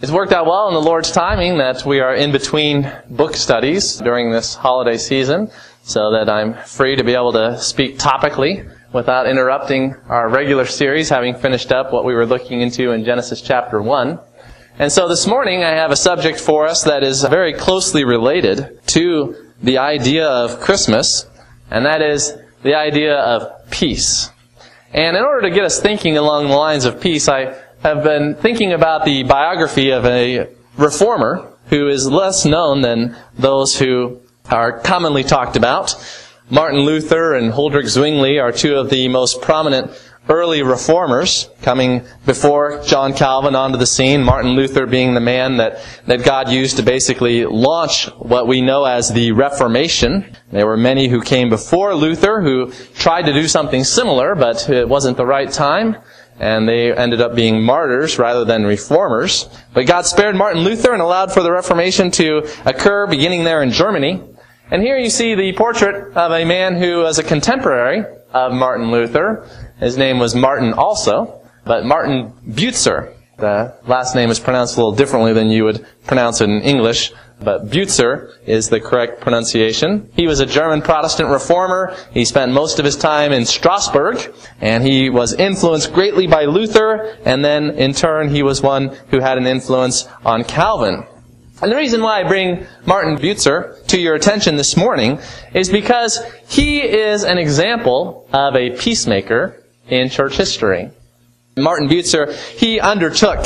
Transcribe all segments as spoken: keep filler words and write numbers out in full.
It's worked out well in the Lord's timing that we are in between book studies during this holiday season, so that I'm free to be able to speak topically without interrupting our regular series, having finished up what we were looking into in Genesis chapter one. And so this morning I have a subject for us that is very closely related to the idea of Christmas, and that is the idea of peace. And in order to get us thinking along the lines of peace, I have been thinking about the biography of a reformer who is less known than those who are commonly talked about. Martin Luther and Huldrych Zwingli are two of the most prominent early reformers coming before John Calvin onto the scene. Martin Luther being the man that, that God used to basically launch what we know as the Reformation. There were many who came before Luther who tried to do something similar, but it wasn't the right time, and they ended up being martyrs rather than reformers. But God spared Martin Luther and allowed for the Reformation to occur beginning there in Germany. And here you see the portrait of a man who was a contemporary of Martin Luther. His name was Martin also, but Martin Butzer. The last name is pronounced a little differently than you would pronounce it in English, but Butzer is the correct pronunciation. He was a German Protestant reformer. He spent most of his time in Strasbourg, and he was influenced greatly by Luther, and then in turn he was one who had an influence on Calvin. And the reason why I bring Martin Butzer to your attention this morning is because he is an example of a peacemaker in church history. Martin Butzer, he undertook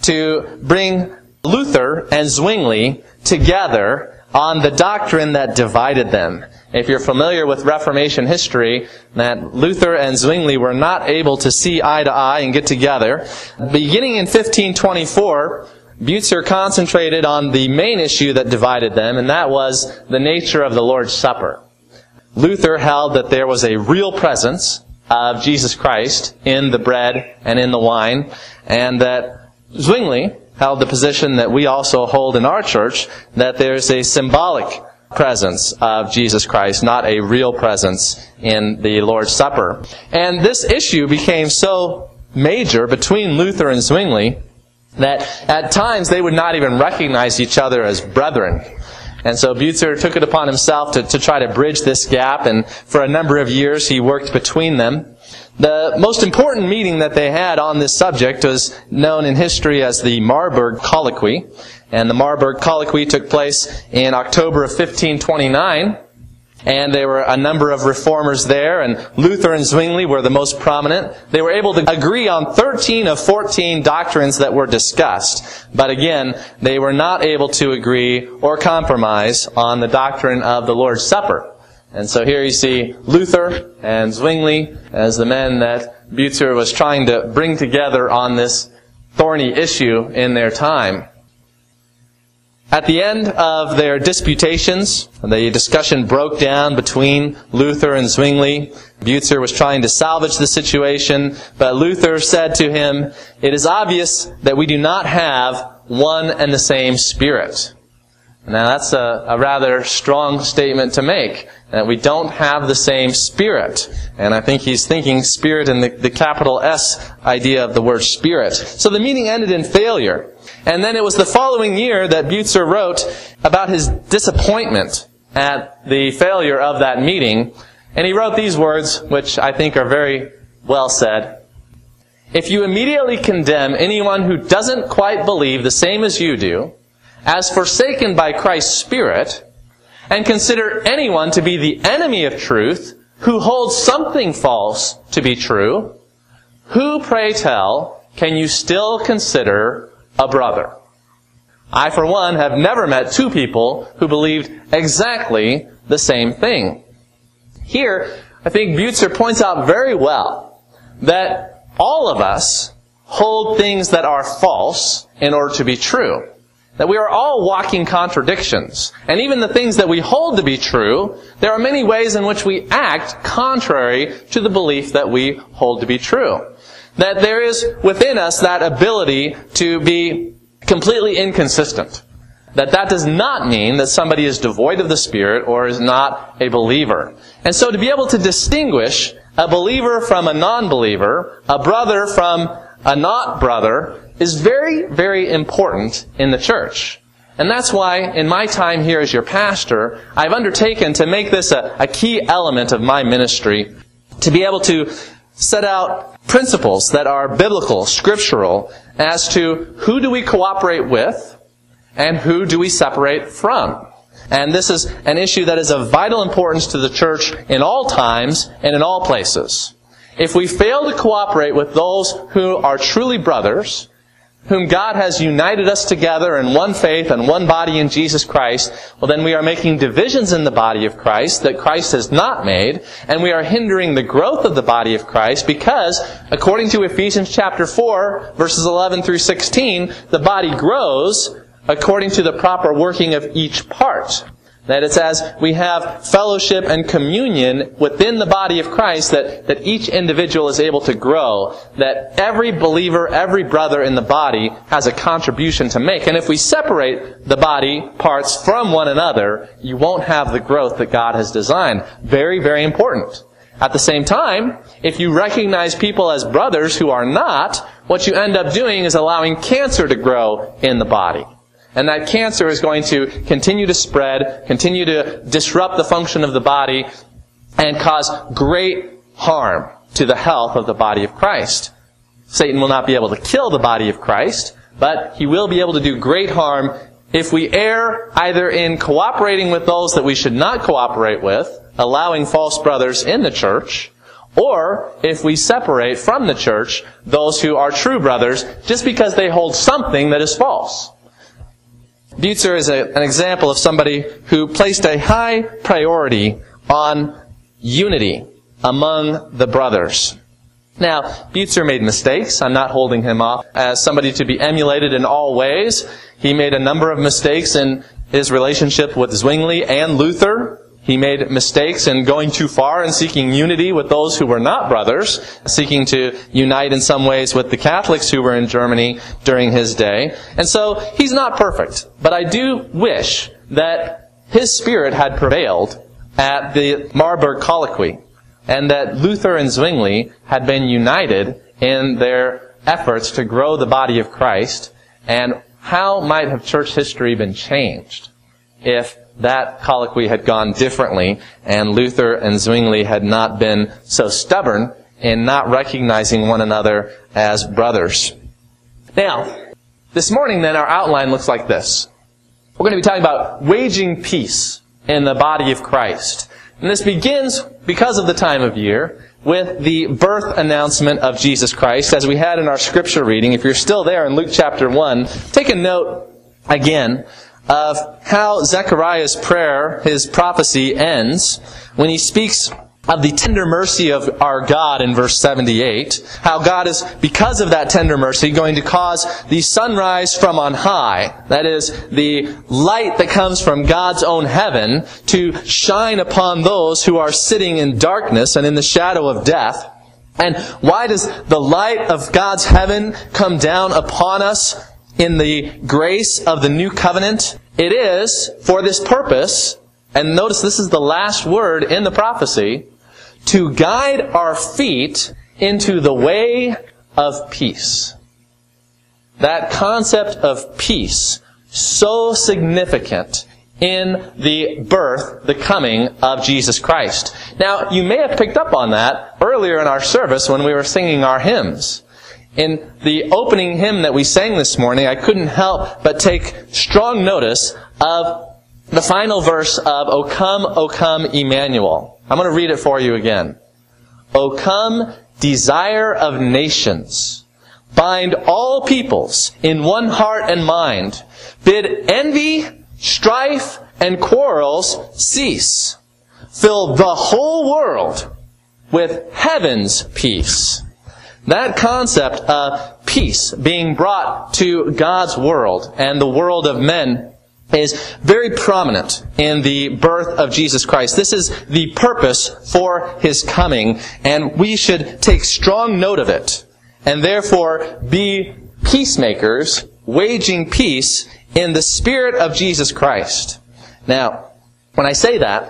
to bring Luther and Zwingli together on the doctrine that divided them. If you're familiar with Reformation history, that Luther and Zwingli were not able to see eye to eye and get together. Beginning in fifteen twenty-four, Butzer concentrated on the main issue that divided them, and that was the nature of the Lord's Supper. Luther held that there was a real presence of Jesus Christ in the bread and in the wine, and that Zwingli held the position that we also hold in our church, that there's a symbolic presence of Jesus Christ, not a real presence in the Lord's Supper. And this issue became so major between Luther and Zwingli that at times they would not even recognize each other as brethren. And so Butzer took it upon himself to, to try to bridge this gap, and for a number of years he worked between them. The most important meeting that they had on this subject was known in history as the Marburg Colloquy. And the Marburg Colloquy took place in October of fifteen twenty-nine. And there were a number of reformers there, and Luther and Zwingli were the most prominent. They were able to agree on thirteen of fourteen doctrines that were discussed. But again, they were not able to agree or compromise on the doctrine of the Lord's Supper. And so here you see Luther and Zwingli as the men that Butzer was trying to bring together on this thorny issue in their time. At the end of their disputations, the discussion broke down between Luther and Zwingli. Butzer was trying to salvage the situation, but Luther said to him, "It is obvious that we do not have one and the same Spirit." Now that's a, a rather strong statement to make, that we don't have the same Spirit. And I think he's thinking Spirit in the, the capital S idea of the word Spirit. So the meeting ended in failure. And then it was the following year that Butzer wrote about his disappointment at the failure of that meeting. And he wrote these words, which I think are very well said. "If you immediately condemn anyone who doesn't quite believe the same as you do, as forsaken by Christ's Spirit, and consider anyone to be the enemy of truth, who holds something false to be true, who, pray tell, can you still consider a brother? I, for one, have never met two people who believed exactly the same thing." Here, I think Butzer points out very well that all of us hold things that are false in order to be true. That we are all walking contradictions. And even the things that we hold to be true, there are many ways in which we act contrary to the belief that we hold to be true. That there is within us that ability to be completely inconsistent. That that does not mean that somebody is devoid of the Spirit or is not a believer. And so to be able to distinguish a believer from a non-believer, a brother from a not brother is very, very important in the church. And that's why, in my time here as your pastor, I've undertaken to make this a, a key element of my ministry, to be able to set out principles that are biblical, scriptural, as to who do we cooperate with and who do we separate from. And this is an issue that is of vital importance to the church in all times and in all places. If we fail to cooperate with those who are truly brothers, whom God has united us together in one faith and one body in Jesus Christ, well then we are making divisions in the body of Christ that Christ has not made, and we are hindering the growth of the body of Christ because, according to Ephesians chapter four, verses eleven through sixteen, the body grows according to the proper working of each part. That it's as we have fellowship and communion within the body of Christ that, that each individual is able to grow. That every believer, every brother in the body has a contribution to make. And if we separate the body parts from one another, you won't have the growth that God has designed. Very, very important. At the same time, if you recognize people as brothers who are not, what you end up doing is allowing cancer to grow in the body. And that cancer is going to continue to spread, continue to disrupt the function of the body, and cause great harm to the health of the body of Christ. Satan will not be able to kill the body of Christ, but he will be able to do great harm if we err either in cooperating with those that we should not cooperate with, allowing false brothers in the church, or if we separate from the church those who are true brothers just because they hold something that is false. Butzer is a, an example of somebody who placed a high priority on unity among the brothers. Now, Butzer made mistakes. I'm not holding him up as somebody to be emulated in all ways. He made a number of mistakes in his relationship with Zwingli and Luther. He made mistakes in going too far and seeking unity with those who were not brothers, seeking to unite in some ways with the Catholics who were in Germany during his day. And so, he's not perfect. But I do wish that his spirit had prevailed at the Marburg Colloquy, and that Luther and Zwingli had been united in their efforts to grow the body of Christ. And how might have church history been changed if that colloquy had gone differently and Luther and Zwingli had not been so stubborn in not recognizing one another as brothers. Now, this morning then our outline looks like this. We're going to be talking about waging peace in the body of Christ. And this begins, because of the time of year, with the birth announcement of Jesus Christ, as we had in our scripture reading. If you're still there in Luke chapter one, take a note again of how Zechariah's prayer, his prophecy, ends when he speaks of the tender mercy of our God in verse seventy-eight. How God is, because of that tender mercy, going to cause the sunrise from on high, that is, the light that comes from God's own heaven, to shine upon those who are sitting in darkness and in the shadow of death. And why does the light of God's heaven come down upon us in the grace of the new covenant? It is for this purpose, and notice this is the last word in the prophecy, to guide our feet into the way of peace. That concept of peace, so significant in the birth, the coming of Jesus Christ. Now, you may have picked up on that earlier in our service when we were singing our hymns. In the opening hymn that we sang this morning, I couldn't help but take strong notice of the final verse of O come, O come, Emmanuel. I'm going to read it for you again. O come, desire of nations. Bind all peoples in one heart and mind. Bid envy, strife, and quarrels cease. Fill the whole world with heaven's peace. That concept of peace being brought to God's world and the world of men is very prominent in the birth of Jesus Christ. This is the purpose for His coming, and we should take strong note of it, and therefore be peacemakers, waging peace in the Spirit of Jesus Christ. Now, when I say that,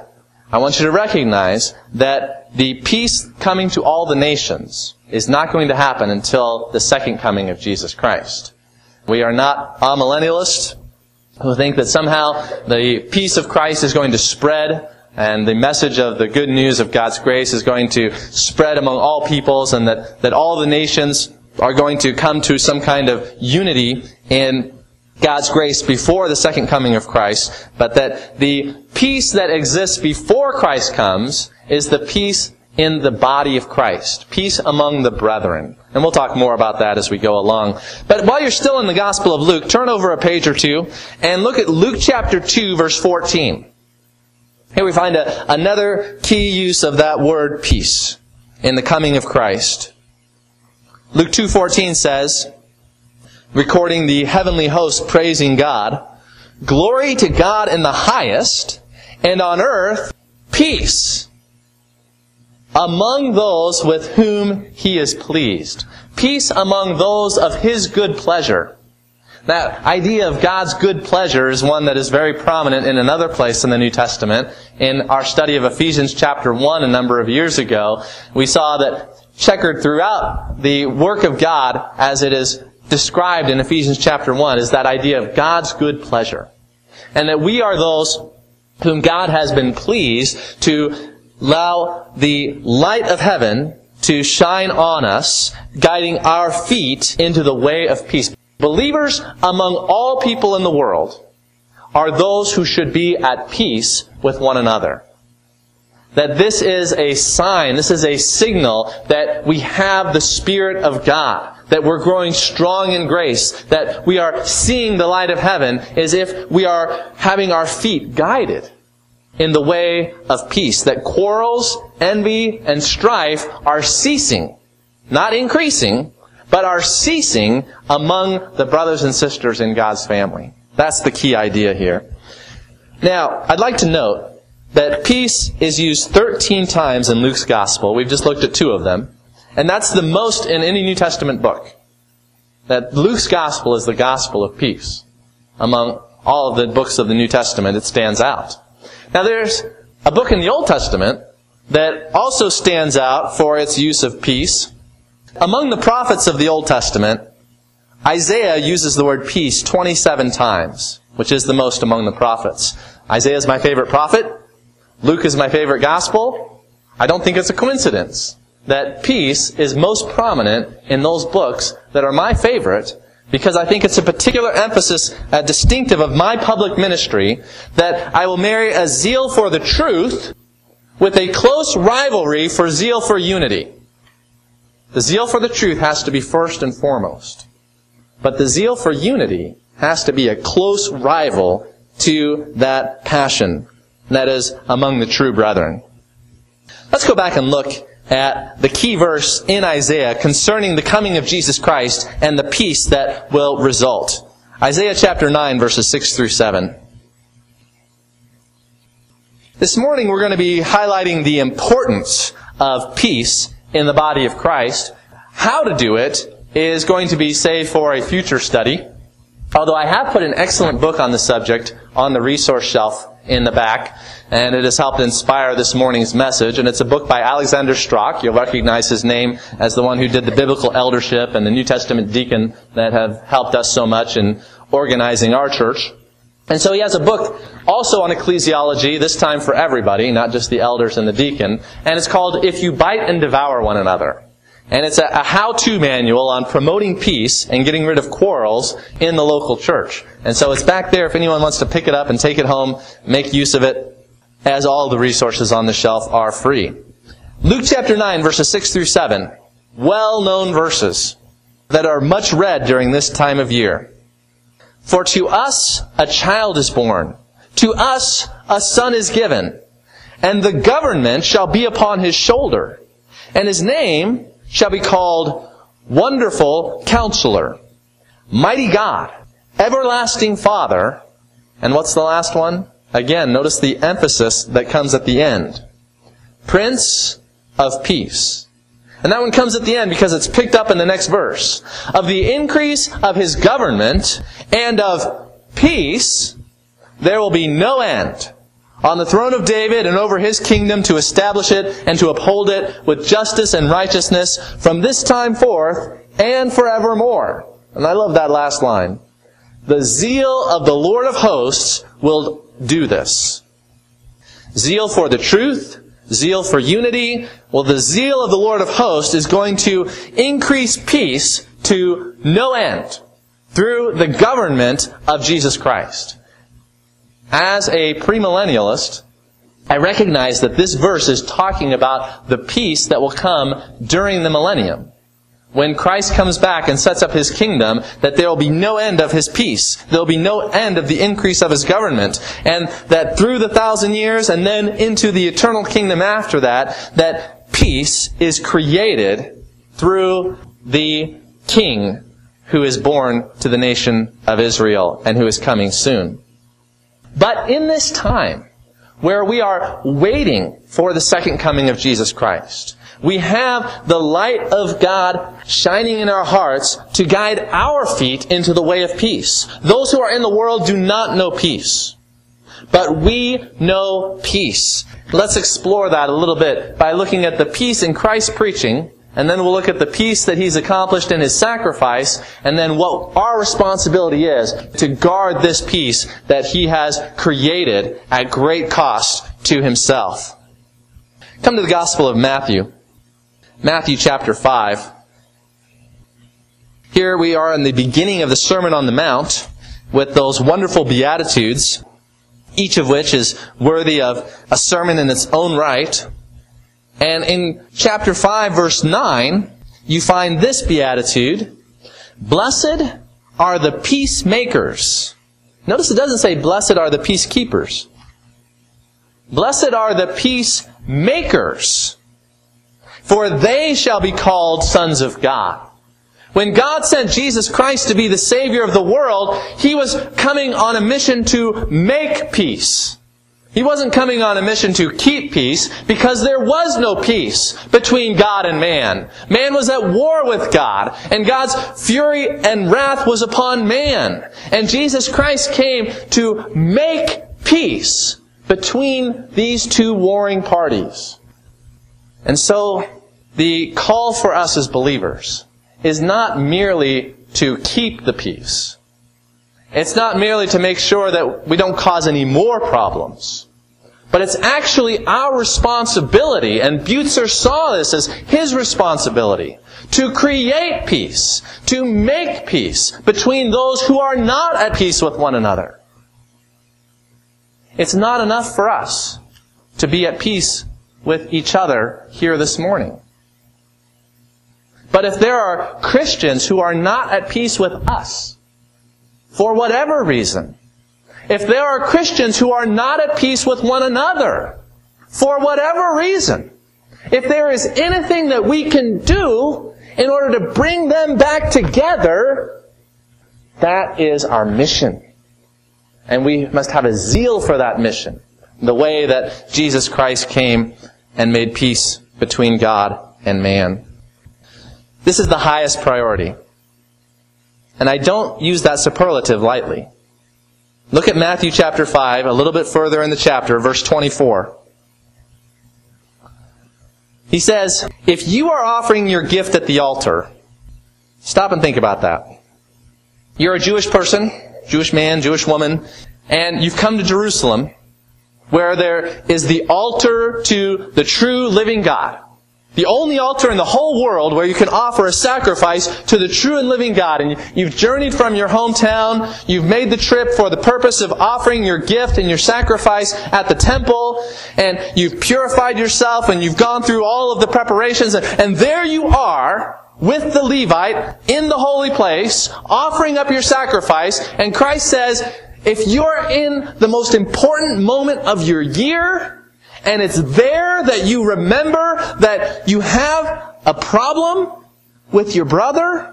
I want you to recognize that the peace coming to all the nations is not going to happen until the second coming of Jesus Christ. We are not amillennialists who think that somehow the peace of Christ is going to spread and the message of the good news of God's grace is going to spread among all peoples, and that, that all the nations are going to come to some kind of unity in God's grace before the second coming of Christ, but that the peace that exists before Christ comes is the peace in the body of Christ, peace among the brethren. And we'll talk more about that as we go along. But while you're still in the Gospel of Luke, turn over a page or two and look at Luke chapter two, verse fourteen. Here we find a, another key use of that word peace in the coming of Christ. Luke two fourteen says, recording the heavenly host praising God, "Glory to God in the highest, and on earth peace among those with whom He is pleased." Peace among those of His good pleasure. That idea of God's good pleasure is one that is very prominent in another place in the New Testament. In our study of Ephesians chapter one a number of years ago, we saw that checkered throughout the work of God as it is described in Ephesians chapter one is that idea of God's good pleasure. And that we are those whom God has been pleased to allow the light of heaven to shine on us, guiding our feet into the way of peace. Believers among all people in the world are those who should be at peace with one another. That this is a sign, this is a signal that we have the Spirit of God, that we're growing strong in grace, that we are seeing the light of heaven as if we are having our feet guided in the way of peace, that quarrels, envy, and strife are ceasing, not increasing, but are ceasing among the brothers and sisters in God's family. That's the key idea here. Now, I'd like to note that peace is used thirteen times in Luke's Gospel. We've just looked at two of them. And that's the most in any New Testament book. That Luke's Gospel is the gospel of peace. Among all of the books of the New Testament, it stands out. Now there's a book in the Old Testament that also stands out for its use of peace. Among the prophets of the Old Testament, Isaiah uses the word peace twenty-seven times, which is the most among the prophets. Isaiah is my favorite prophet. Luke is my favorite gospel. I don't think it's a coincidence that peace is most prominent in those books that are my favorite, because I think it's a particular emphasis, uh, distinctive of my public ministry, that I will marry a zeal for the truth with a close rivalry for zeal for unity. The zeal for the truth has to be first and foremost. But the zeal for unity has to be a close rival to that passion that is among the true brethren. Let's go back and look at the key verse in Isaiah concerning the coming of Jesus Christ and the peace that will result. Isaiah chapter nine, verses six through seven. This morning we're going to be highlighting the importance of peace in the body of Christ. How to do it is going to be saved for a future study. Although I have put an excellent book on the subject on the resource shelf in the back, and it has helped inspire this morning's message. And it's a book by Alexander Strauch. You'll recognize his name as the one who did the biblical eldership and the New Testament deacon that have helped us so much in organizing our church. And so he has a book also on ecclesiology, this time for everybody, not just the elders and the deacon. And it's called If You Bite and Devour One Another. And it's a, a how-to manual on promoting peace and getting rid of quarrels in the local church. And so it's back there if anyone wants to pick it up and take it home, make use of it, as all the resources on the shelf are free. Luke chapter nine, verses six through seven. Well-known verses that are much read during this time of year. For to us a child is born, to us a son is given, and the government shall be upon his shoulder, and his name shall be called Wonderful Counselor, Mighty God, Everlasting Father, and what's the last one? Again, notice the emphasis that comes at the end. Prince of Peace. And that one comes at the end because it's picked up in the next verse. Of the increase of his government and of peace, there will be no end on the throne of David and over his kingdom, to establish it and to uphold it with justice and righteousness from this time forth and forevermore. And I love that last line. The zeal of the Lord of hosts will do this. Zeal for the truth, zeal for unity. Well, the zeal of the Lord of hosts is going to increase peace to no end through the government of Jesus Christ. As a premillennialist, I recognize that this verse is talking about the peace that will come during the millennium. When Christ comes back and sets up His kingdom, that there will be no end of His peace. There will be no end of the increase of His government. And that through the thousand years and then into the eternal kingdom after that, that peace is created through the King who is born to the nation of Israel and who is coming soon. But in this time, where we are waiting for the second coming of Jesus Christ, we have the light of God shining in our hearts to guide our feet into the way of peace. Those who are in the world do not know peace, but we know peace. Let's explore that a little bit by looking at the peace in Christ's preaching, and then we'll look at the peace that He's accomplished in His sacrifice, and then what our responsibility is to guard this peace that He has created at great cost to Himself. Come to the Gospel of Matthew. Matthew chapter five. Here we are in the beginning of the Sermon on the Mount with those wonderful Beatitudes, each of which is worthy of a sermon in its own right. And in chapter five, verse nine, you find this beatitude: blessed are the peacemakers. Notice it doesn't say blessed are the peacekeepers. Blessed are the peacemakers, for they shall be called sons of God. When God sent Jesus Christ to be the Savior of the world, He was coming on a mission to make peace. He wasn't coming on a mission to keep peace, because there was no peace between God and man. Man was at war with God, and God's fury and wrath was upon man. And Jesus Christ came to make peace between these two warring parties. And so, the call for us as believers is not merely to keep the peace. It's not merely to make sure that we don't cause any more problems. But it's actually our responsibility, and Butzer saw this as his responsibility, to create peace, to make peace between those who are not at peace with one another. It's not enough for us to be at peace with each other here this morning. But if there are Christians who are not at peace with us, for whatever reason, if there are Christians who are not at peace with one another, for whatever reason, if there is anything that we can do in order to bring them back together, that is our mission. And we must have a zeal for that mission, the way that Jesus Christ came and made peace between God and man. This is the highest priority. And I don't use that superlative lightly. Look at Matthew chapter five, a little bit further in the chapter, verse twenty-four. He says, if you are offering your gift at the altar, stop and think about that. You're a Jewish person, Jewish man, Jewish woman, and you've come to Jerusalem, where there is the altar to the true living God. The only altar in the whole world where you can offer a sacrifice to the true and living God. And you've journeyed from your hometown. You've made the trip for the purpose of offering your gift and your sacrifice at the temple. And you've purified yourself and you've gone through all of the preparations. And there you are with the Levite in the holy place, offering up your sacrifice. And Christ says, if you're in the most important moment of your year, and it's there that you remember that you have a problem with your brother,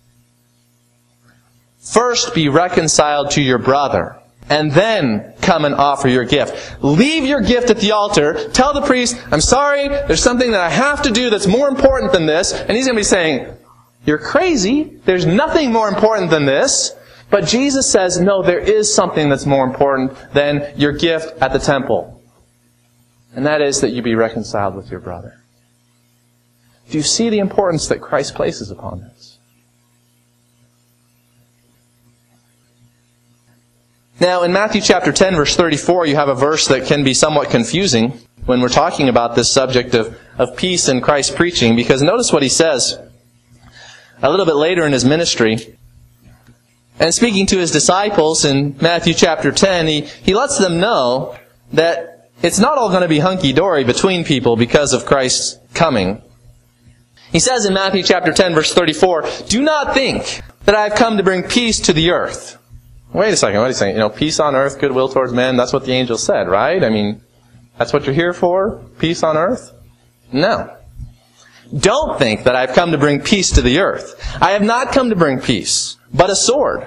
first be reconciled to your brother, and then come and offer your gift. Leave your gift at the altar. Tell the priest, I'm sorry, there's something that I have to do that's more important than this. And he's going to be saying, you're crazy. There's nothing more important than this. But Jesus says, no, there is something that's more important than your gift at the temple. And that is that you be reconciled with your brother. Do you see the importance that Christ places upon this? Now, in Matthew chapter ten, verse thirty-four, you have a verse that can be somewhat confusing when we're talking about this subject of, of peace in Christ's preaching, because notice what he says a little bit later in his ministry. And speaking to his disciples in Matthew chapter ten, he, he lets them know that it's not all going to be hunky-dory between people because of Christ's coming. He says in Matthew chapter ten, verse thirty-four, "Do not think that I have come to bring peace to the earth." Wait a second, what are you saying? You know, peace on earth, goodwill towards men, that's what the angel said, right? I mean, that's what you're here for? Peace on earth? No. Don't think that I've come to bring peace to the earth. I have not come to bring peace, but a sword.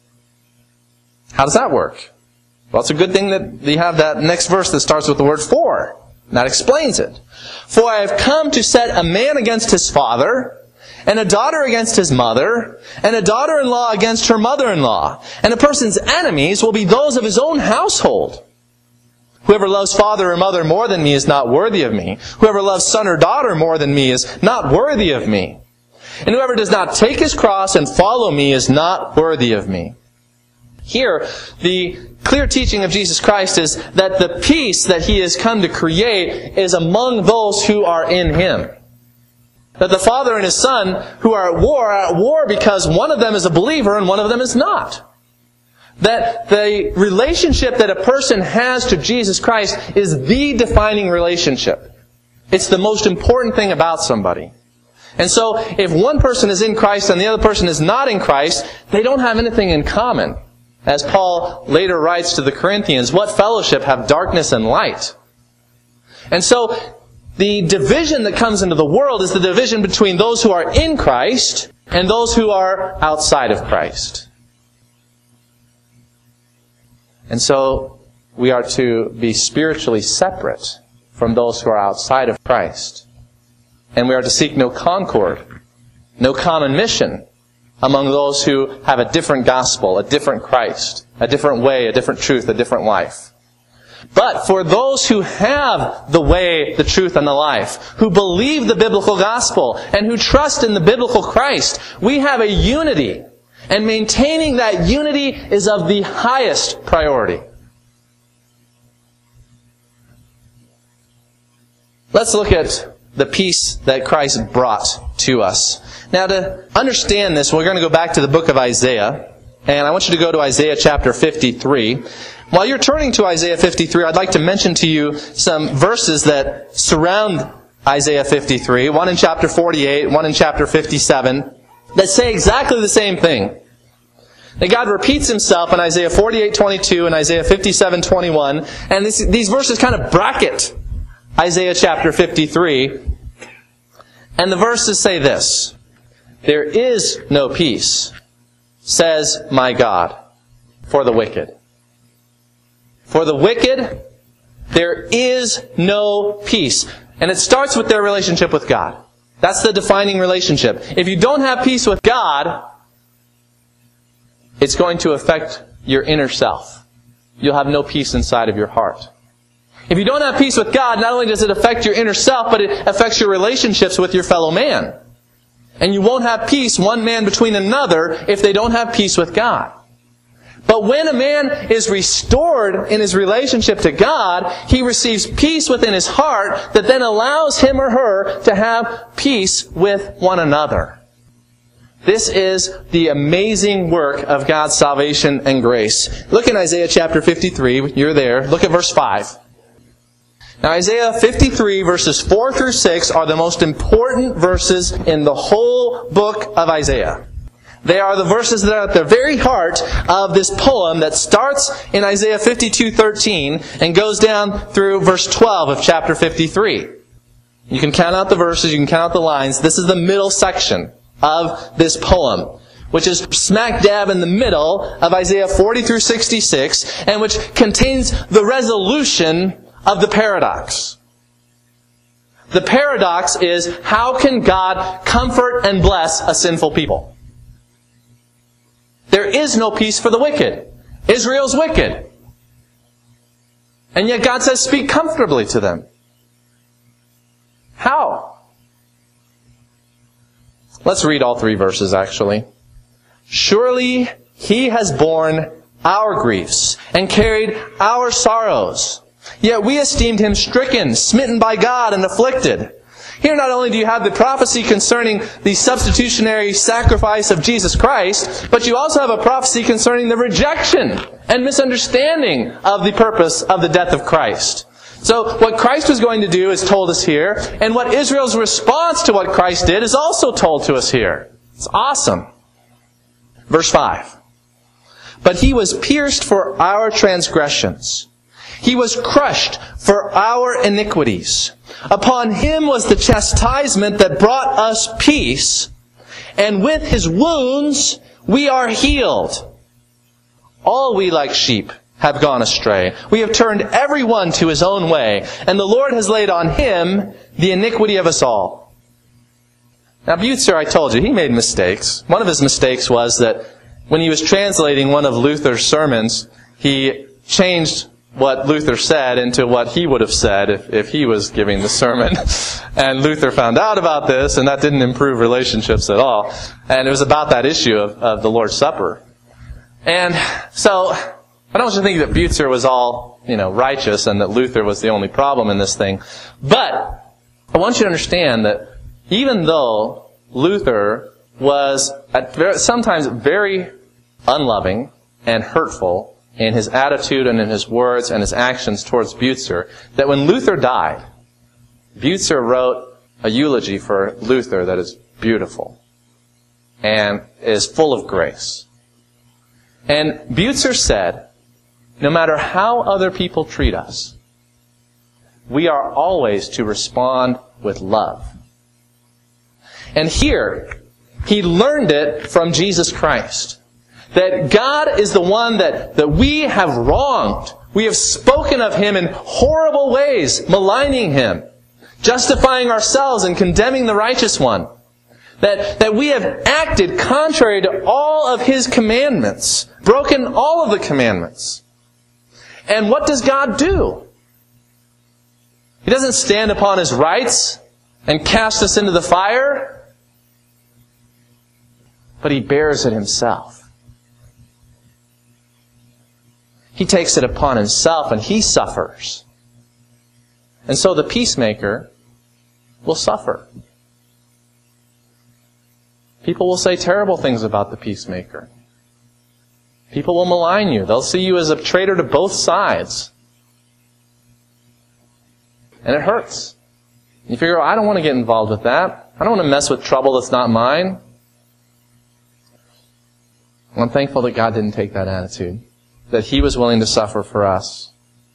How does that work? Well, it's a good thing that you have that next verse that starts with the word "for." And that explains it. "For I have come to set a man against his father, and a daughter against his mother, and a daughter-in-law against her mother-in-law. And a person's enemies will be those of his own household. Whoever loves father or mother more than me is not worthy of me. Whoever loves son or daughter more than me is not worthy of me. And whoever does not take his cross and follow me is not worthy of me." Here, the clear teaching of Jesus Christ is that the peace that He has come to create is among those who are in Him. That the father and his son who are at war are at war because one of them is a believer and one of them is not. That the relationship that a person has to Jesus Christ is the defining relationship. It's the most important thing about somebody. And so, if one person is in Christ and the other person is not in Christ, they don't have anything in common. As Paul later writes to the Corinthians, "What fellowship have darkness and light?" And so, the division that comes into the world is the division between those who are in Christ and those who are outside of Christ. And so, we are to be spiritually separate from those who are outside of Christ. And we are to seek no concord, no common mission among those who have a different gospel, a different Christ, a different way, a different truth, a different life. But for those who have the way, the truth, and the life, who believe the biblical gospel, and who trust in the biblical Christ, we have a unity. And maintaining that unity is of the highest priority. Let's look at the peace that Christ brought to us. Now, to understand this, we're going to go back to the book of Isaiah. And I want you to go to Isaiah chapter fifty-three. While you're turning to Isaiah fifty-three, I'd like to mention to you some verses that surround Isaiah fifty-three. One in chapter forty-eight, one in chapter fifty-seven, that say exactly the same thing. And God repeats Himself in Isaiah forty-eight twenty-two and Isaiah fifty-seven twenty-one. And this, these verses kind of bracket Isaiah chapter fifty-three. And the verses say this: "There is no peace, says my God, for the wicked." For the wicked, there is no peace. And it starts with their relationship with God. That's the defining relationship. If you don't have peace with God, it's going to affect your inner self. You'll have no peace inside of your heart. If you don't have peace with God, not only does it affect your inner self, but it affects your relationships with your fellow man. And you won't have peace, one man between another, if they don't have peace with God. But when a man is restored in his relationship to God, he receives peace within his heart that then allows him or her to have peace with one another. This is the amazing work of God's salvation and grace. Look in Isaiah chapter fifty-three. You're there. Look at verse five. Now, Isaiah fifty-three, verses four through six, are the most important verses in the whole book of Isaiah. They are the verses that are at the very heart of this poem that starts in Isaiah fifty-two thirteen and goes down through verse twelve of chapter fifty-three. You can count out the verses, you can count out the lines. This is the middle section of this poem, which is smack dab in the middle of Isaiah forty through sixty-six, and which contains the resolution of the paradox. The paradox is, how can God comfort and bless a sinful people? There is no peace for the wicked. Israel's wicked. And yet God says, speak comfortably to them. How? Let's read all three verses, actually. Surely He has borne our griefs and carried our sorrows. Yet we esteemed Him stricken, smitten by God, and afflicted. Here not only do you have the prophecy concerning the substitutionary sacrifice of Jesus Christ, but you also have a prophecy concerning the rejection and misunderstanding of the purpose of the death of Christ. So what Christ was going to do is told us here, and what Israel's response to what Christ did is also told to us here. It's awesome. Verse five. But He was pierced for our transgressions. He was crushed for our iniquities. Upon Him was the chastisement that brought us peace, and with His wounds we are healed. All we like sheep have gone astray. We have turned everyone to his own way, and the Lord has laid on Him the iniquity of us all. Now, Butzer, I told you, he made mistakes. One of his mistakes was that when he was translating one of Luther's sermons, he changed what Luther said into what he would have said if, if he was giving the sermon. And Luther found out about this, and that didn't improve relationships at all. And it was about that issue of, of the Lord's Supper. And so, I don't want you to think that Butzer was all, you know, righteous and that Luther was the only problem in this thing. But I want you to understand that even though Luther was at very, sometimes very unloving and hurtful in his attitude and in his words and his actions towards Butzer, that when Luther died, Butzer wrote a eulogy for Luther that is beautiful and is full of grace. And Butzer said, no matter how other people treat us, we are always to respond with love. And here, he learned it from Jesus Christ. That God is the one that, that we have wronged. We have spoken of Him in horrible ways, maligning Him, justifying ourselves and condemning the righteous one. That, that we have acted contrary to all of His commandments, broken all of the commandments. And what does God do? He doesn't stand upon His rights and cast us into the fire, but He bears it Himself. He takes it upon Himself and He suffers. And so the peacemaker will suffer. People will say terrible things about the peacemaker. People will malign you. They'll see you as a traitor to both sides. And it hurts. You figure, oh, I don't want to get involved with that. I don't want to mess with trouble that's not mine. Well, I'm thankful that God didn't take that attitude. That He was willing to suffer for us.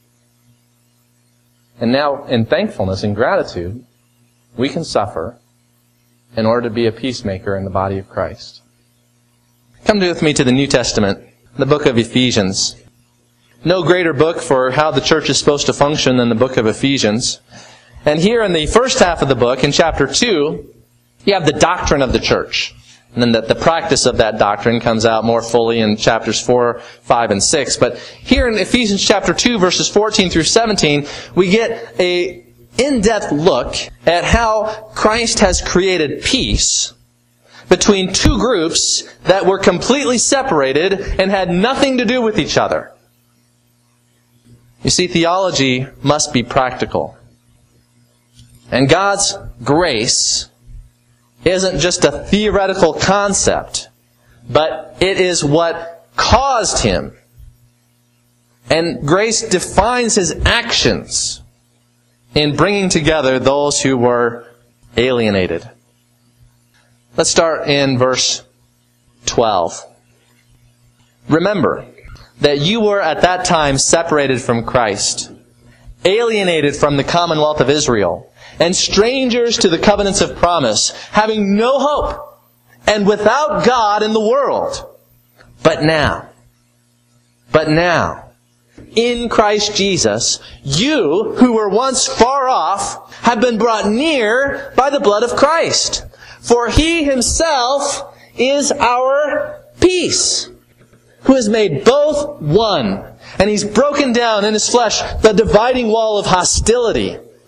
And now, in thankfulness and gratitude, we can suffer in order to be a peacemaker in the body of Christ. Come with me to the New Testament, the book of Ephesians. No greater book for how the church is supposed to function than the book of Ephesians. And here in the first half of the book, in chapter two, you have the doctrine of the church. And then the, the practice of that doctrine comes out more fully in chapters four, five, and six. But here in Ephesians chapter two, verses fourteen through seventeen, we get a in-depth look at how Christ has created peace between two groups that were completely separated and had nothing to do with each other. You see, theology must be practical. And God's grace isn't just a theoretical concept, but it is what caused Him. And grace defines His actions in bringing together those who were alienated. Let's start in verse twelve. Remember that you were at that time separated from Christ, alienated from the commonwealth of Israel, and strangers to the covenants of promise, having no hope, and without God in the world. But now, but now, in Christ Jesus, you, who were once far off, have been brought near by the blood of Christ. For He Himself is our peace, who has made both one. And He's broken down in His flesh the dividing wall of hostility,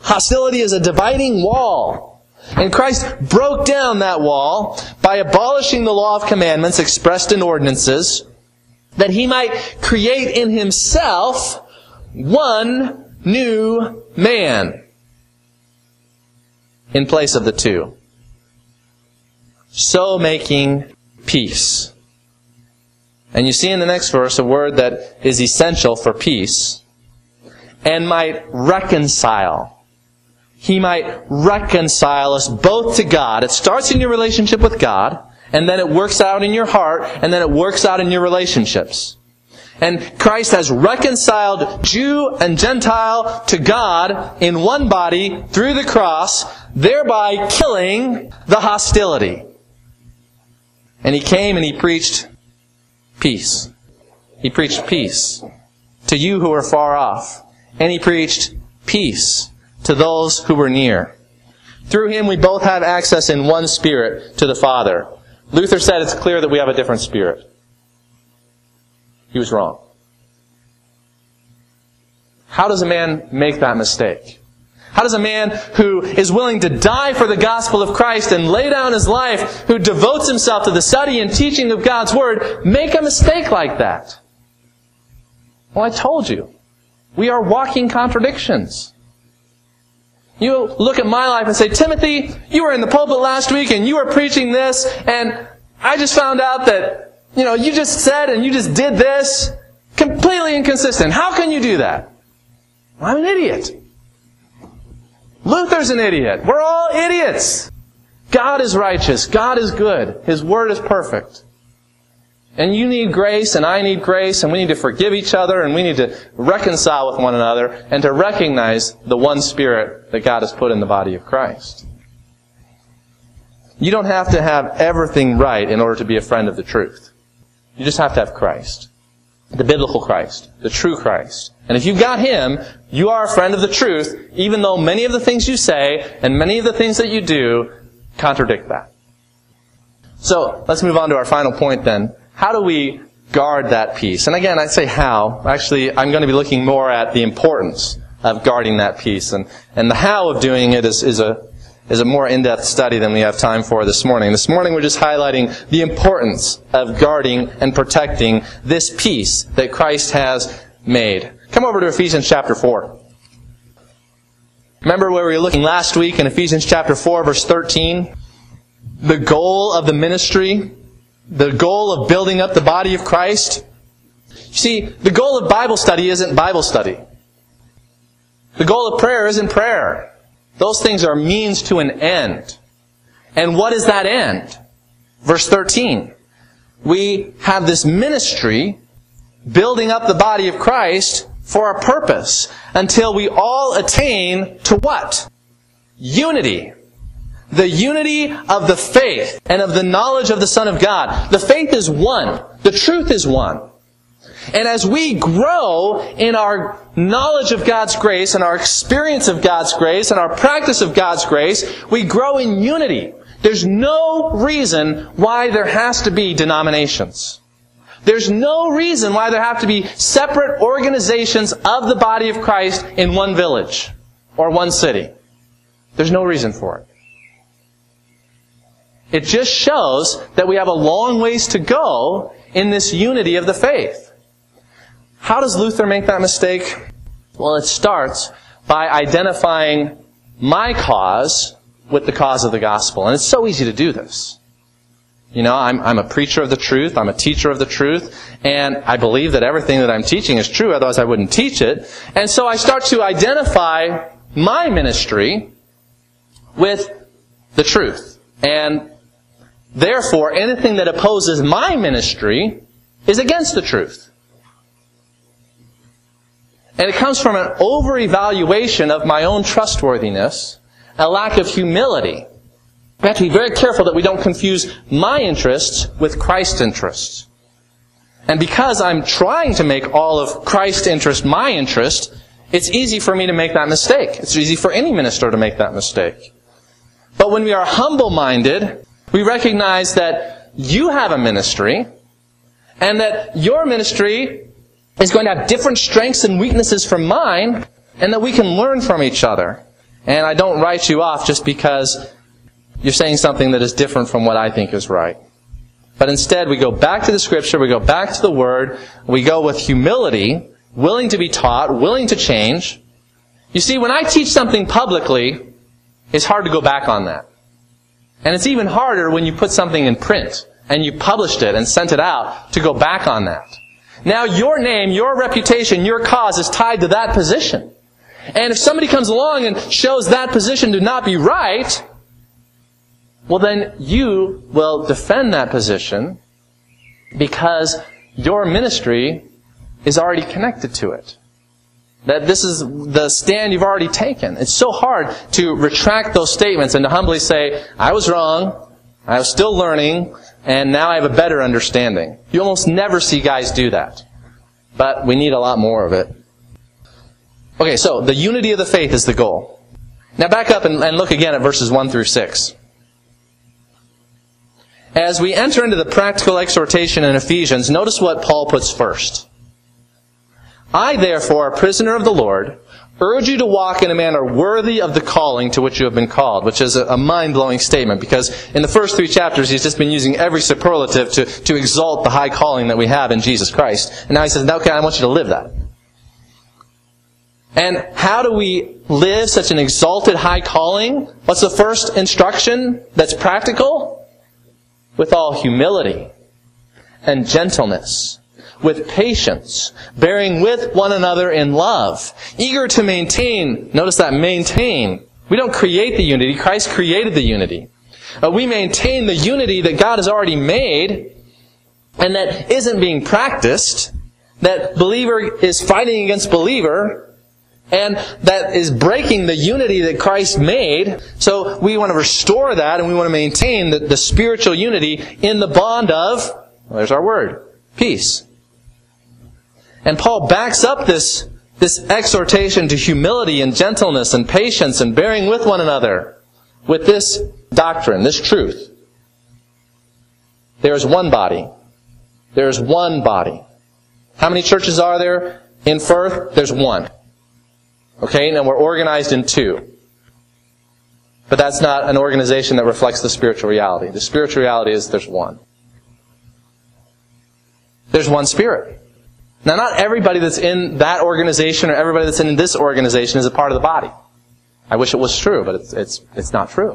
Hostility is a dividing wall. And Christ broke down that wall by abolishing the law of commandments expressed in ordinances, that He might create in Himself one new man in place of the two, so making peace. And you see in the next verse a word that is essential for peace. And might reconcile. He might reconcile us both to God. It starts in your relationship with God, and then it works out in your heart, and then it works out in your relationships. And Christ has reconciled Jew and Gentile to God in one body through the cross, thereby killing the hostility. And He came and He preached peace. He preached peace to you who are far off. And He preached peace to those who were near. Through Him we both have access in one Spirit to the Father. Luther said it's clear that we have a different spirit. He was wrong. How does a man make that mistake? How does a man who is willing to die for the gospel of Christ and lay down his life, who devotes himself to the study and teaching of God's Word, make a mistake like that? Well, I told you. We are walking contradictions. You look at my life and say, Timothy, you were in the pulpit last week and you were preaching this, and I just found out that, you know, you just said and you just did this. Completely inconsistent. How can you do that? Well, I'm an idiot. Luther's an idiot. We're all idiots. God is righteous. God is good. His Word is perfect. And you need grace, and I need grace, and we need to forgive each other, and we need to reconcile with one another, and to recognize the one Spirit that God has put in the body of Christ. You don't have to have everything right in order to be a friend of the truth. You just have to have Christ. The biblical Christ. The true Christ. And if you've got Him, you are a friend of the truth, even though many of the things you say, and many of the things that you do, contradict that. So, let's move on to our final point then. How do we guard that peace? And again, I say how. Actually, I'm going to be looking more at the importance of guarding that peace. And, and the how of doing it is, is a is a more in-depth study than we have time for this morning. This morning we're just highlighting the importance of guarding and protecting this peace that Christ has made. Come over to Ephesians chapter four. Remember where we were looking last week in Ephesians chapter four, verse thirteen? The goal of the ministry, the goal of building up the body of Christ. You see, the goal of Bible study isn't Bible study. The goal of prayer isn't prayer. Those things are means to an end. And what is that end? Verse thirteen. We have this ministry building up the body of Christ for a purpose until we all attain to what? Unity. The unity of the faith and of the knowledge of the Son of God. The faith is one. The truth is one. And as we grow in our knowledge of God's grace and our experience of God's grace and our practice of God's grace, we grow in unity. There's no reason why there has to be denominations. There's no reason why there have to be separate organizations of the body of Christ in one village or one city. There's no reason for it. It just shows that we have a long ways to go in this unity of the faith. How does Luther make that mistake? Well, it starts by identifying my cause with the cause of the gospel. And it's so easy to do this. You know, I'm, I'm a preacher of the truth. I'm a teacher of the truth. And I believe that everything that I'm teaching is true. Otherwise, I wouldn't teach it. And so I start to identify my ministry with the truth. And therefore, anything that opposes my ministry is against the truth. And it comes from an over-evaluation of my own trustworthiness, a lack of humility. We have to be very careful that we don't confuse my interests with Christ's interests. And because I'm trying to make all of Christ's interest my interest, it's easy for me to make that mistake. It's easy for any minister to make that mistake. But when we are humble-minded, we recognize that you have a ministry, and that your ministry is going to have different strengths and weaknesses from mine, and that we can learn from each other. And I don't write you off just because you're saying something that is different from what I think is right. But instead, we go back to the Scripture, we go back to the Word, we go with humility, willing to be taught, willing to change. You see, when I teach something publicly, it's hard to go back on that. And it's even harder when you put something in print, and you published it and sent it out, to go back on that. Now your name, your reputation, your cause is tied to that position. And if somebody comes along and shows that position to not be right, well then you will defend that position because your ministry is already connected to it. That this is the stand you've already taken. It's so hard to retract those statements and to humbly say, I was wrong, I was still learning, and now I have a better understanding. You almost never see guys do that. But we need a lot more of it. Okay, so the unity of the faith is the goal. Now back up and, and look again at verses one through six. As we enter into the practical exhortation in Ephesians, notice what Paul puts first. I, therefore, a prisoner of the Lord, urge you to walk in a manner worthy of the calling to which you have been called, which is a, a mind-blowing statement, because in the first three chapters he's just been using every superlative to, to exalt the high calling that we have in Jesus Christ. And now he says, okay, I want you to live that. And how do we live such an exalted high calling? What's the first instruction that's practical? With all humility and gentleness, with patience, bearing with one another in love, eager to maintain, notice that, maintain. We don't create the unity, Christ created the unity. Uh, we maintain the unity that God has already made, and that isn't being practiced, that believer is fighting against believer, and that is breaking the unity that Christ made. So we want to restore that, and we want to maintain the, the spiritual unity in the bond of, well, there's our word, peace. And Paul backs up this, this exhortation to humility and gentleness and patience and bearing with one another with this doctrine, this truth. There is one body. There is one body. How many churches are there in Firth? There's one. Okay, and we're organized in two. But that's not an organization that reflects the spiritual reality. The spiritual reality is there's one. There's one Spirit. Now, not everybody that's in that organization or everybody that's in this organization is a part of the body. I wish it was true, but it's it's it's not true.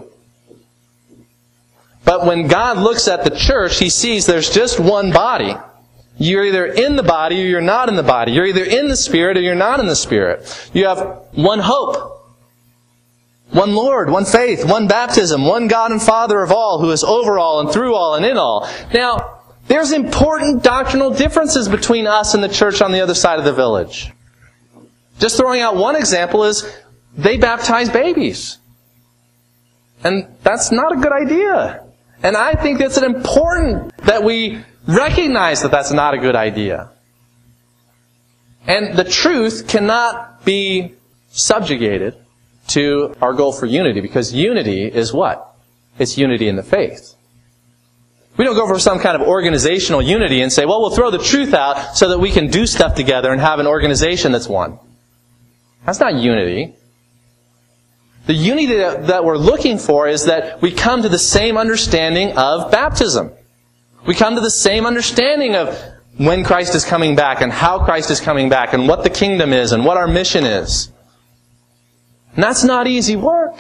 But when God looks at the church, He sees there's just one body. You're either in the body or you're not in the body. You're either in the Spirit or you're not in the Spirit. You have one hope, one Lord, one faith, one baptism, one God and Father of all, who is over all and through all and in all. Now, there's important doctrinal differences between us and the church on the other side of the village. Just throwing out one example is they baptize babies. And that's not a good idea. And I think it's important that we recognize that that's not a good idea. And the truth cannot be subjugated to our goal for unity, because unity is what? It's unity in the faith. We don't go for some kind of organizational unity and say, well, we'll throw the truth out so that we can do stuff together and have an organization that's one. That's not unity. The unity that, that we're looking for is that we come to the same understanding of baptism. We come to the same understanding of when Christ is coming back and how Christ is coming back and what the kingdom is and what our mission is. And that's not easy work.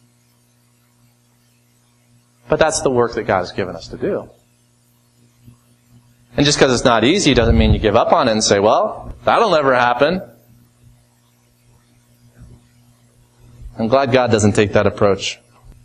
But that's the work that God has given us to do. And just because it's not easy doesn't mean you give up on it and say, well, that'll never happen. I'm glad God doesn't take that approach.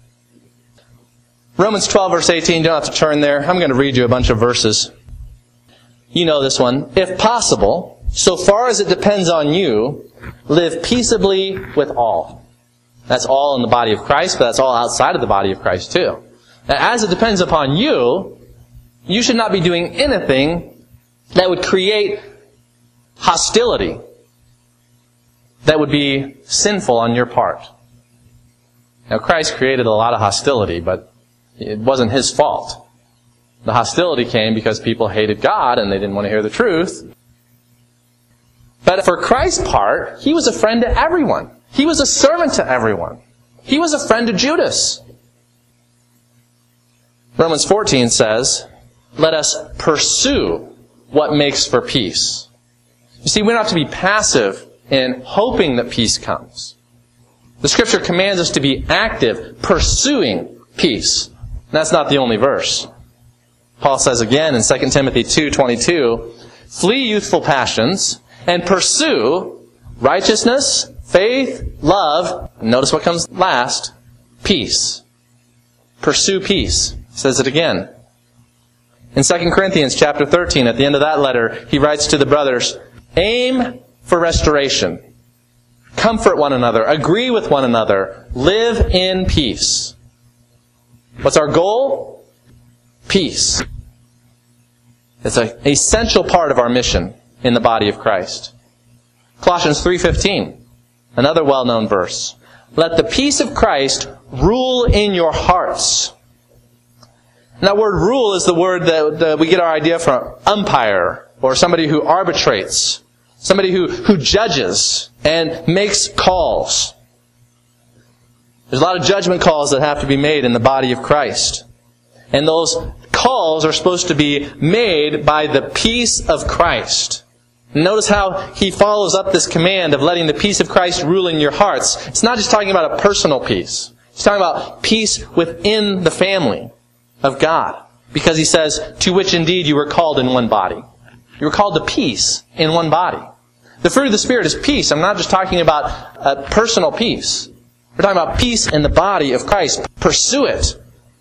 Romans twelve, verse eighteen, you don't have to turn there. I'm going to read you a bunch of verses. You know this one. If possible, so far as it depends on you, live peaceably with all. That's all in the body of Christ, but that's all outside of the body of Christ too. Now, as it depends upon you, you should not be doing anything that would create hostility, that would be sinful on your part. Now, Christ created a lot of hostility, but it wasn't His fault. The hostility came because people hated God and they didn't want to hear the truth. But for Christ's part, He was a friend to everyone. He was a servant to everyone. He was a friend to Judas. Romans fourteen says, let us pursue what makes for peace. You see, we're not to be passive in hoping that peace comes. The Scripture commands us to be active, pursuing peace. And that's not the only verse. Paul says again in Second Timothy two twenty-two, flee youthful passions and pursue righteousness, faith, love, and notice what comes last, peace. Pursue peace. He says it again. In Second Corinthians chapter thirteen, at the end of that letter, he writes to the brothers, aim for restoration. Comfort one another. Agree with one another. Live in peace. What's our goal? Peace. It's an essential part of our mission in the body of Christ. Colossians three fifteen, another well-known verse. Let the peace of Christ rule in your hearts. And that word rule is the word that, that we get our idea from, umpire, or somebody who arbitrates. Somebody who, who judges and makes calls. There's a lot of judgment calls that have to be made in the body of Christ. And those calls are supposed to be made by the peace of Christ. Notice how he follows up this command of letting the peace of Christ rule in your hearts. It's not just talking about a personal peace. He's talking about peace within the family of God. Because he says, to which indeed you were called in one body. You were called to peace in one body. The fruit of the Spirit is peace. I'm not just talking about a personal peace. We're talking about peace in the body of Christ. Pursue it.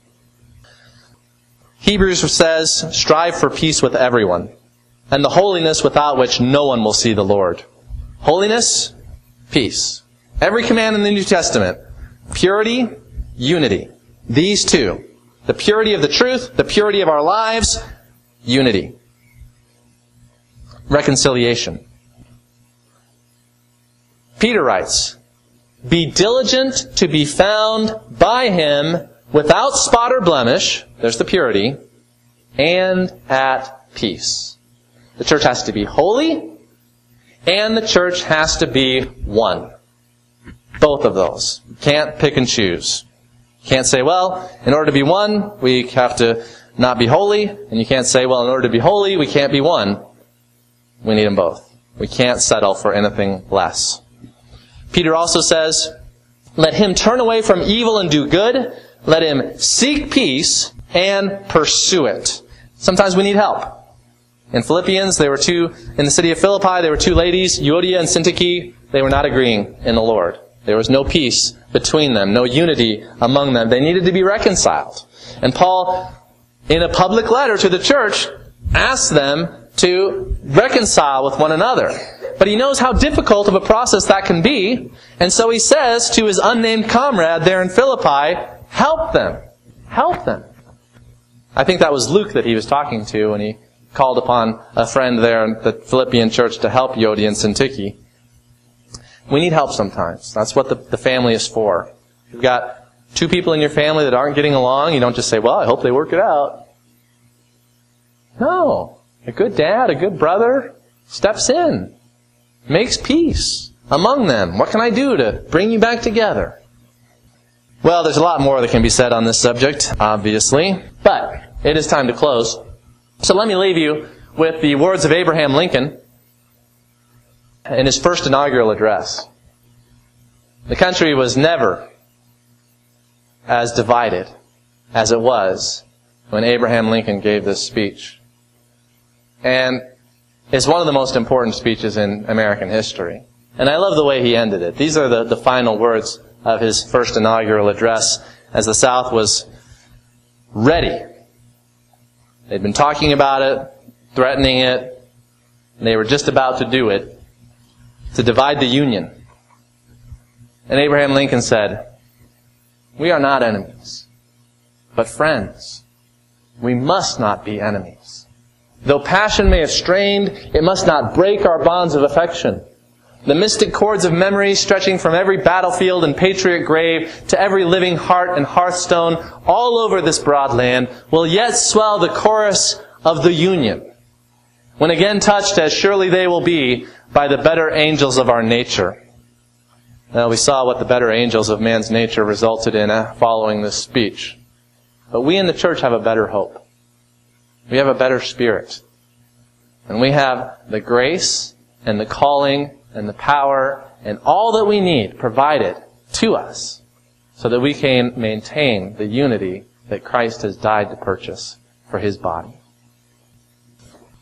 Hebrews says, strive for peace with everyone, and the holiness without which no one will see the Lord. Holiness, peace. Every command in the New Testament, purity, unity. These two. The purity of the truth, the purity of our lives, unity. Reconciliation. Peter writes, be diligent to be found by Him without spot or blemish, there's the purity, and at peace. The church has to be holy, and the church has to be one. Both of those. You can't pick and choose. You can't say, well, in order to be one, we have to not be holy, and you can't say, well, in order to be holy, we can't be one. We need them both. We can't settle for anything less. Peter also says, let him turn away from evil and do good. Let him seek peace and pursue it. Sometimes we need help. In Philippians, there were two, in the city of Philippi, there were two ladies, Euodia and Syntyche. They were not agreeing in the Lord. There was no peace between them, no unity among them. They needed to be reconciled. And Paul, in a public letter to the church, asked them to reconcile with one another. But he knows how difficult of a process that can be. And so he says to his unnamed comrade there in Philippi, help them. Help them. I think that was Luke that he was talking to when he called upon a friend there in the Philippian church to help Euodia and Syntyche. We need help sometimes. That's what the, the family is for. You've got two people in your family that aren't getting along. You don't just say, well, I hope they work it out. No. A good dad, a good brother steps in, makes peace among them. What can I do to bring you back together? Well, there's a lot more that can be said on this subject, obviously, but it is time to close. So let me leave you with the words of Abraham Lincoln in his first inaugural address. The country was never as divided as it was when Abraham Lincoln gave this speech. And it's one of the most important speeches in American history. And I love the way he ended it. These are the, the final words of his first inaugural address as the South was ready. They'd been talking about it, threatening it, and they were just about to do it, to divide the Union. And Abraham Lincoln said, we are not enemies, but friends. We must not be enemies. Though passion may have strained, it must not break our bonds of affection. The mystic cords of memory stretching from every battlefield and patriot grave to every living heart and hearthstone all over this broad land will yet swell the chorus of the Union, when again touched, as surely they will be, by the better angels of our nature. Now, we saw what the better angels of man's nature resulted in uh, following this speech. But we in the church have a better hope. We have a better spirit. And we have the grace and the calling and the power and all that we need provided to us so that we can maintain the unity that Christ has died to purchase for His body.